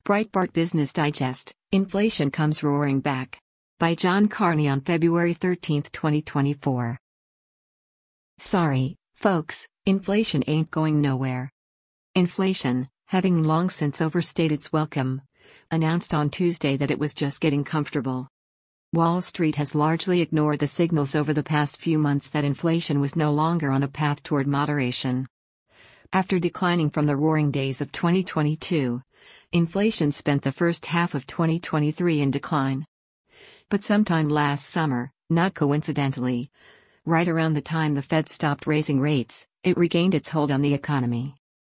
Breitbart Business Digest, Inflation Comes Roaring Back. By John Carney on February 13, 2024. Sorry, folks, inflation ain't going nowhere. Inflation, having long since overstayed its welcome, announced on Tuesday that it was just getting comfortable. Wall Street has largely ignored the signals over the past few months that inflation was no longer on a path toward moderation. After declining from the roaring days of 2022, inflation spent the first half of 2023 in decline. But sometime last summer, not coincidentally, right around the time the Fed stopped raising rates, it regained its hold on the economy.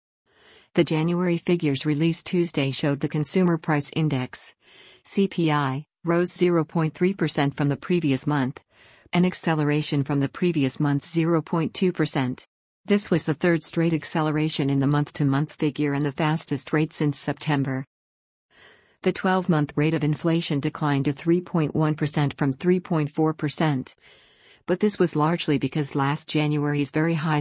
The January figures released Tuesday showed the Consumer Price Index, CPI, rose 0.3% from the previous month, an acceleration from the previous month's 0.2%. This was the third straight acceleration in the month-to-month figure and the fastest rate since September. The 12-month rate of inflation declined to 3.1% from 3.4%. But this was largely because last January's very high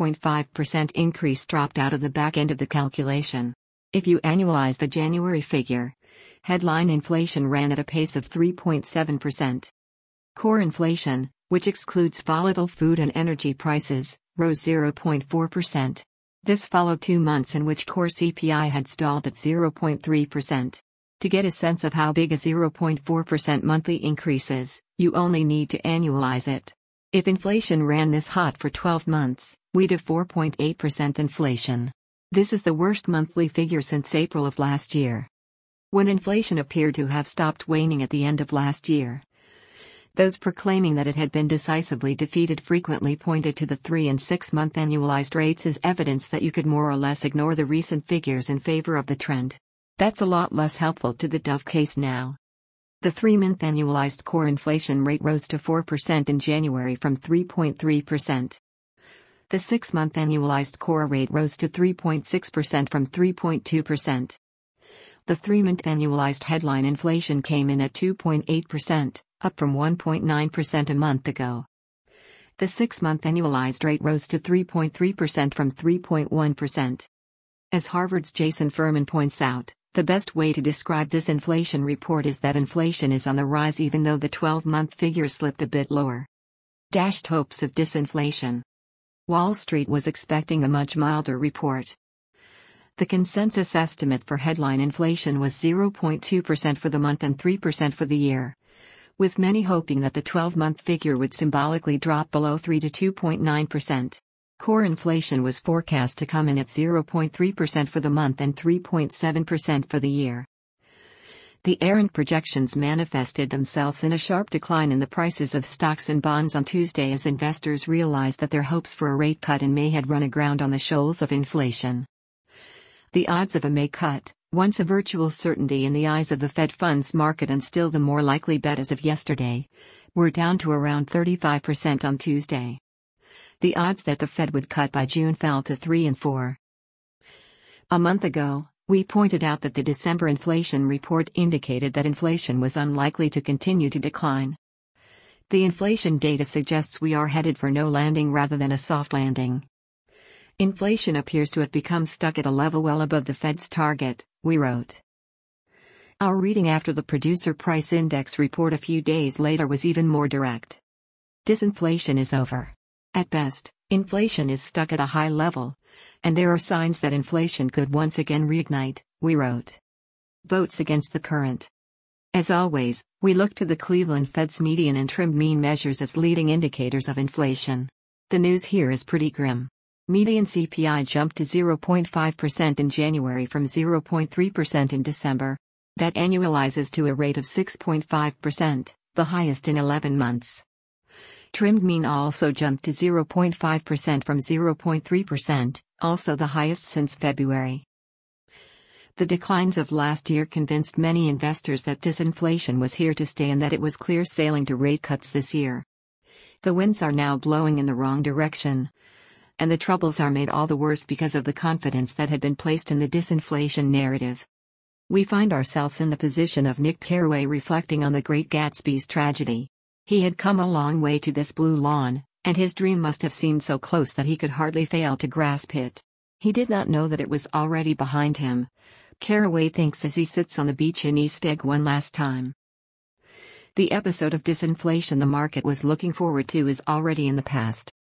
0.5% increase dropped out of the back end of the calculation. If you annualize the January figure, headline inflation ran at a pace of 3.7%. Core inflation, which excludes volatile food and energy prices, rose 0.4%. This followed 2 months in which core CPI had stalled at 0.3%. To get a sense of how big a 0.4% monthly increase is, you only need to annualize it. If inflation ran this hot for 12 months, we'd have 4.8% inflation. This is the worst monthly figure since April of last year, when inflation appeared to have stopped waning at the end of last year. Those proclaiming that it had been decisively defeated frequently pointed to the 3- and 6-month annualized rates as evidence that you could more or less ignore the recent figures in favor of the trend. That's a lot less helpful to the Dove case now. The 3-month annualized core inflation rate rose to 4% in January from 3.3%. The 6-month annualized core rate rose to 3.6% from 3.2%. The 3-month annualized headline inflation came in at 2.8%, up from 1.9% a month ago. The 6-month annualized rate rose to 3.3% from 3.1%. As Harvard's Jason Furman points out, the best way to describe this inflation report is that inflation is on the rise even though the 12-month figure slipped a bit lower. Dashed hopes of disinflation. Wall Street was expecting a much milder report. The consensus estimate for headline inflation was 0.2% for the month and 3% for the year, with many hoping that the 12-month figure would symbolically drop below 3 to 2.9%. Core inflation was forecast to come in at 0.3% for the month and 3.7% for the year. The errant projections manifested themselves in a sharp decline in the prices of stocks and bonds on Tuesday as investors realized that their hopes for a rate cut in May had run aground on the shoals of inflation. The odds of a May cut, once a virtual certainty in the eyes of the Fed funds market and still the more likely bet as of yesterday, were down to around 35% on Tuesday. The odds that the Fed would cut by June fell to 3 and 4. A month ago, we pointed out that the December inflation report indicated that inflation was unlikely to continue to decline. The inflation data suggests we are headed for no landing rather than a soft landing. Inflation appears to have become stuck at a level well above the Fed's target, we wrote. Our reading after the Producer Price Index report a few days later was even more direct. Disinflation is over. At best, inflation is stuck at a high level, and there are signs that inflation could once again reignite, we wrote. Boats against the current. As always, we look to the Cleveland Fed's median and trimmed mean measures as leading indicators of inflation. The news here is pretty grim. Median CPI jumped to 0.5% in January from 0.3% in December. That annualizes to a rate of 6.5%, the highest in 11 months. Trimmed mean also jumped to 0.5% from 0.3%, also the highest since February. The declines of last year convinced many investors that disinflation was here to stay and that it was clear sailing to rate cuts this year. The winds are now blowing in the wrong direction, and the troubles are made all the worse because of the confidence that had been placed in the disinflation narrative. We find ourselves in the position of Nick Carraway reflecting on The Great Gatsby's tragedy. He had come a long way to this blue lawn, and his dream must have seemed so close that he could hardly fail to grasp it. He did not know that it was already behind him, Caraway thinks as he sits on the beach in East Egg one last time. The episode of disinflation the market was looking forward to is already in the past.